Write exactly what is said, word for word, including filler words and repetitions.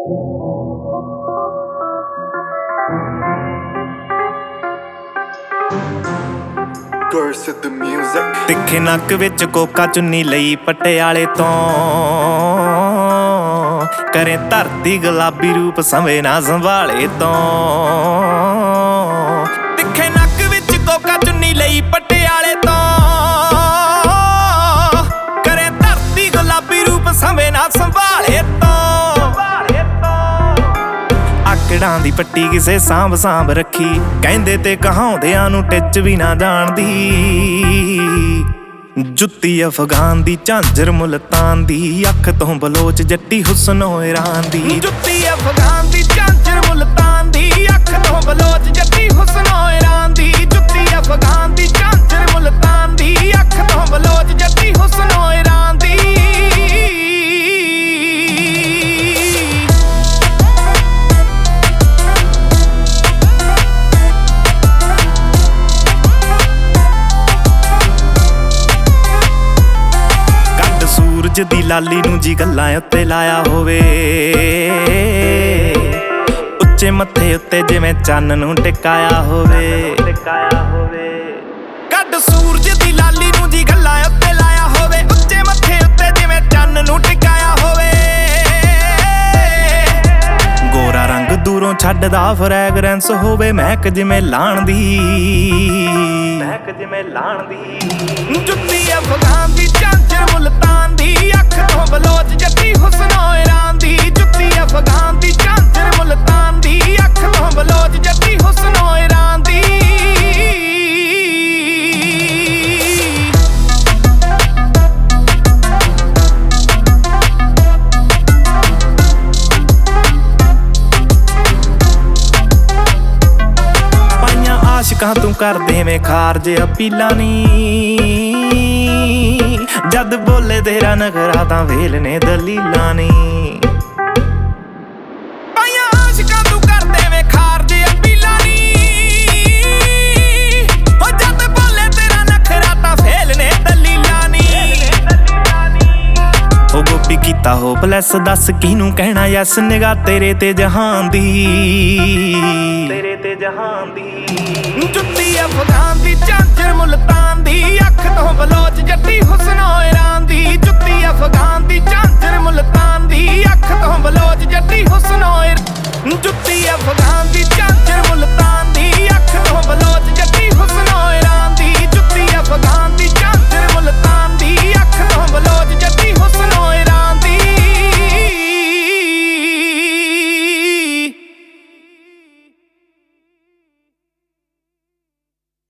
ਤਿੱਖੇ ਨੱਕ ਵਿੱਚ ਕੋਕਾ ਚੁੰਨੀ ਲਈ ਪਟਿਆਲੇ ਤੋਂ, ਕਰੇ ਧਰਤੀ ਗੁਲਾਬੀ ਰੂਪ ਸੰਵੇ ਨਾ ਸੰਭਾਲੇ ਤੋਂ। ਤਿੱਖੇ ਨੱਕ ਵਿੱਚ ਕੋਕਾ ਚੁੰਨੀ ਲਈ ਪਟਿਆਲੇ ਤੋਂ, ਕਰੇ ਧਰਤੀ ਗੁਲਾਬੀ ਰੂਪ ਸੰਵੇ ਨਾ ਸੰਭਾਲੇ ਤੋਂ। ਆਕੜਾਂ ਦੀ ਪੱਟੀ ਕਿਸੇ ਸਾਂਭ ਸਾਂਭ ਰੱਖੀ, ਕਹਿੰਦੇ ਤੇ ਕਹਾਉਂਦਿਆਂ ਨੂੰ ਟਿੱਚ ਵੀ ਨਾ ਜਾਣਦੀ। ਜੁੱਤੀ ਅਫਗਾਨ ਦੀ, ਝਾਂਜਰ ਮੁਲਤਾਨ ਦੀ, ਅੱਖ ਤੋਂ ਬਲੋਚ ਜੱਟੀ ਹੁਸਨੋ ਈਰਾਨ ਦੀ। ਜੁੱਤੀ ਅਫਗਾਨ ਦੀ, ਝਾਂਜਰ ਮੁਲਤਾਨ ਦੀ, ਅੱਖ ਤੋਂ ਬਲੋਚ ਜੱਟੀ ਹੁਸਨੋ ਈਰਾਨ ਦੀ। ਜੁੱਤੀ ਅਫਗਾਨ ਦੀ, ਝਾਂਜਰ ਮੁਲਤਾਨ ਦੀ, ਅੱਖ ਤੋਂ ਬਲੋਚ ਜੱਟੀ ਹੁਸਨੋ ਈਰਾਨ ਦੀ। ਦੀ ਲਾਲੀ ਨੂੰ ਜੀ ਗੱਲਾਂ ਉੱਤੇ ਲਾਇਆ ਹੋਵੇ, ਉੱਚੇ ਮੱਥੇ ਉੱਤੇ ਜਿਵੇਂ ਚੰਨ ਨੂੰ ਟਿਕਾਇਆ ਹੋਵੇ। ਕੱਢ ਸੂਰਜ ਦੀ ਲਾਲੀ ਨੂੰ ਜੀ ਗੱਲਾਂ ਉੱਤੇ ਲਾਇਆ ਹੋਵੇ, ਉੱਚੇ ਮੱਥੇ ਉੱਤੇ ਜਿਵੇਂ ਚੰਨ ਨੂੰ ਟਿਕਾਇਆ ਹੋਵੇ। ਗੋਰਾ ਰੰਗ ਦੂਰੋਂ ਛੱਡਦਾ ਫਰੈਗਰੈਂਸ ਹੋਵੇ, ਮਹਿਕ ਜਿਵੇਂ ਲਾਣ ਦੀ, ਮਹਿਕ ਜਿਵੇਂ ਲਾਣ ਦੀ। ਜੁੱਤੀ ਅਫਗਾਨ ਦੀ, ਝਾਂਜਰ ਮੁਲਤਾਨ ਦੀ, ਅੱਖ ਤੋਂ ਬਲੋਚ ਜੱਟੀ ਹੁਸਨੋ ਈਰਾਨ ਦੀ। ਜੁੱਤੀ ਅਫਗਾਨ ਦੀ, ਝਾਂਜਰ ਮੁਲਤਾਨ ਦੀ, ਅੱਖ ਤੋਂ ਬਲੋਚ ਜੱਟੀ ਹੁਸਨੋ ਈਰਾਨ ਦੀ। ਪਾਈਆਂ ਆਸ਼ਕਾਂ ਤੂੰ ਕਰ ਦੇਵੇਂ ਖਾਰਜ ਅਪੀਲਾਂ ਨੀ, ਜਦ ਬੋਲੇ ਤੇਰਾ ਨਖਰਾ ਤਾਂ ਵੇਲ ਨੇ ਦਲੀਲਾਂ ਨੀ। ਪਾਈਆਂ ਆਸ਼ਕਾਂ ਤੂੰ ਕਰ ਦੇਵੇਂ ਖਾਰਜ ਅਪੀਲਾਂ ਨੀ, ਉਹ ਜਦ ਬੋਲੇ ਤੇਰਾ ਨਖਰਾ ਤਾਂ ਵੇਲ ਨੇ ਦਲੀਲਾਂ ਨੀ। ਉਹ ਗੋਪੀ ਕੀਤਾ ਹੋਪਲੈਸ, ਦੱਸ ਕਿਹਨੂੰ ਕਹਿਣਾ ਯੈਸ, ਨਿਗਾਹ ਤੇਰੇ ਤੇ ਜਹਾਨ ਦੀ, ਤੇਰੇ ਤੇ ਜਹਾਨ ਦੀ। ਜੁੱਤੀ ਅਫਗਾਨ ਦੀ, ਝਾਂਜਰ ਮੁਲਤਾਨ ਦੀ, ਅੱਖ ਤੋਂ ਬਲੋਚ ਜੱਟੀ ਹੁਸਨੋ ਈਰਾਨ ਦੀ। ਜੁੱਤੀ ਅਫਗਾਨ ਦੀ,